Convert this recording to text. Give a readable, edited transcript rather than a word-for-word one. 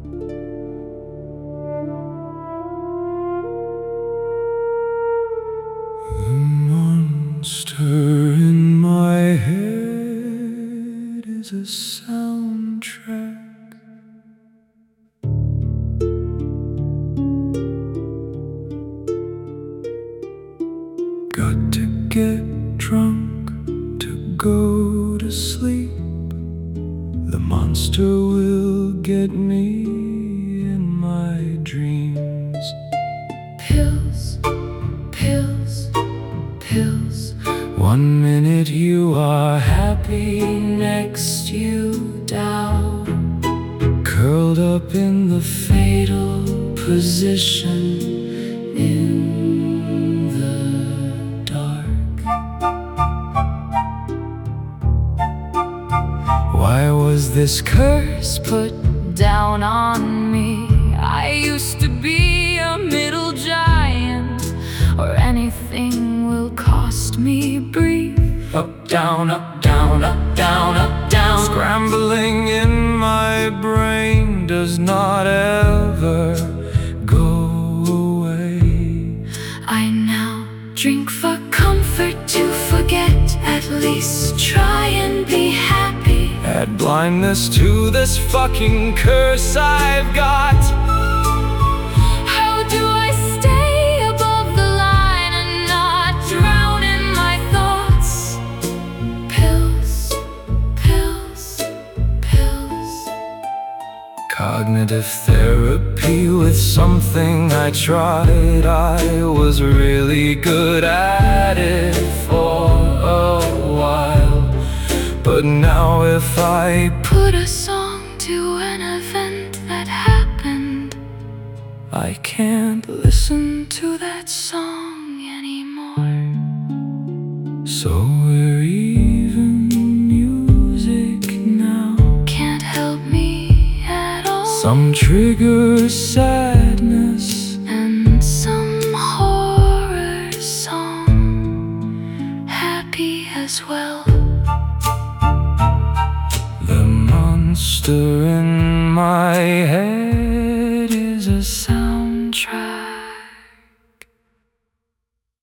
The monster in my head is a soundtrack. Got to get drunk to go to sleep. The monster will get me in my dreams. Pills, pills, pills. 1 minute you are happy, next you down, curled up in the fatal position in the dark. Why was this curse put down on me? I used to be a middle giant, or anything will cost me brief. Up, down, up, down, up, down, up, down. Scrambling in my brain does not ever go away. I now drink for comfort, to forget, at least try and be happy. Add blindness to this fucking curse I've got. How do I stay above the line and not drown in my thoughts? Pills, pills, pills. Cognitive therapy with something I tried. I was really good at it for a while, but now if I Put a song to an event that happened, I can't listen to that song anymore. So we're even music now. Can't help me at all. Some trigger sadness, And some horror song, happy as well. the monster in my head